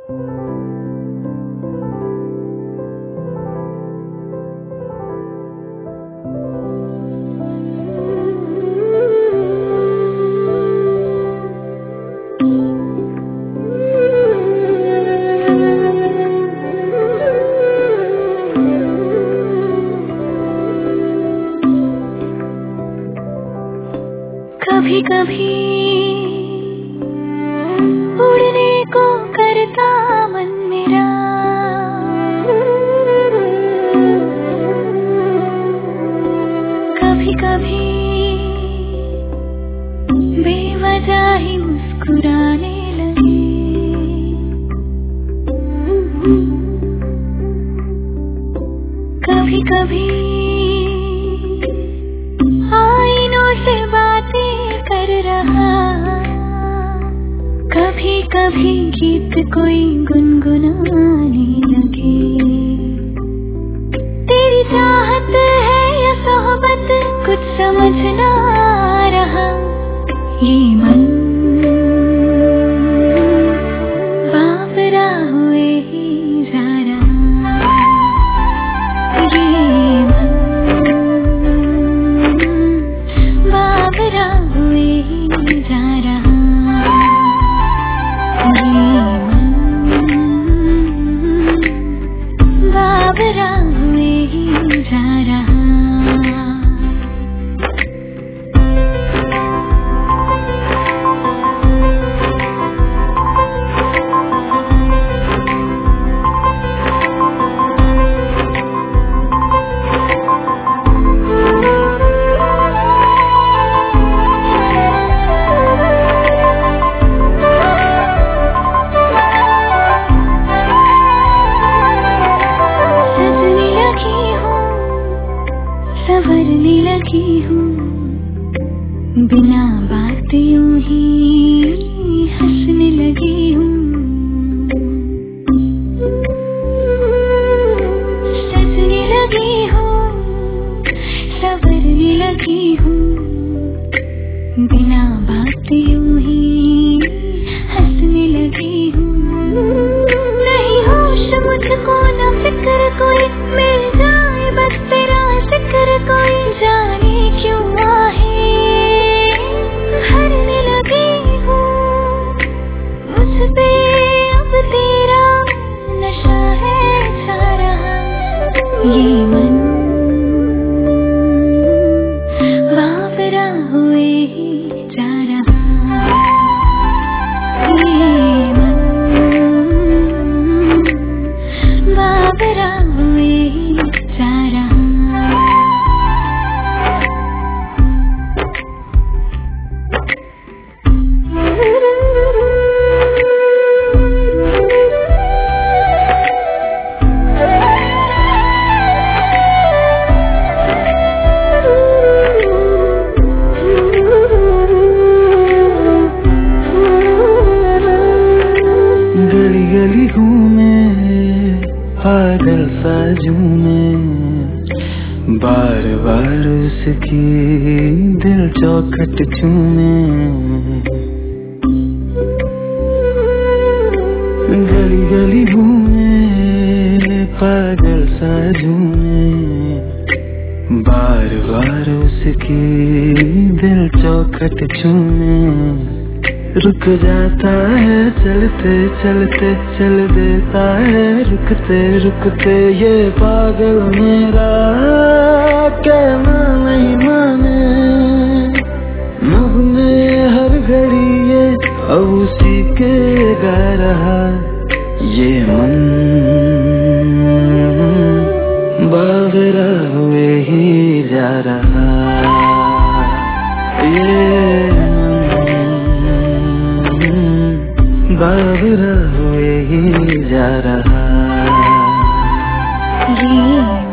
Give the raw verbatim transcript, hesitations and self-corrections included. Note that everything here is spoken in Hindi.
कभी कभी उड़ने को करता मन मेरा, कभी कभी बेवजह ही मुस्कुराने लगे। कभी कभी आईनों से बातें कर रहा, कभी कभी गीत कोई गुनगुनाने लगे। तेरी चाहत है या सोहबत कुछ समझ ना आ रहा, ये मन बावरा हुए ही जा रहा, ये मन बावरा हुए ही जा रहा, ये मन बावरा हुए ही जा रहा। संवरने लगी हूँ बिना बात यूं ही हंसने लगी हूँ, सजने लगी हूँ संवरने लगी हूँ बिना बात यूं ही हंसने लगी हूँ। नहीं होश मुझको न फिक्र कोई मिल जाए बस तेरा जिक्र, कोई जाने क्यों आहे भरने लगी हूँ मुझ पे अब तेरा नशा है छा रहा, ये मन बावरा हुए ही जा रहा, ये मन बावरा हुए ही जा रहा। गली गली हूँ मैं पागल साजू में, बार बार उसकी दिल चौखट चूमे। गली गली हूँ मैं पागल साजू में, बार बार उसकी दिल चौखट चूमे। रुक जाता है चलते चलते, चल देता है रुकते रुकते, ये पागल मेरा कहना नहीं माने। नभ में हर घड़ी ये अब उसी के गा रहा, ये मन बावरा हुए ही जा रहा, ये बावरा हुए ही जा रहा। ये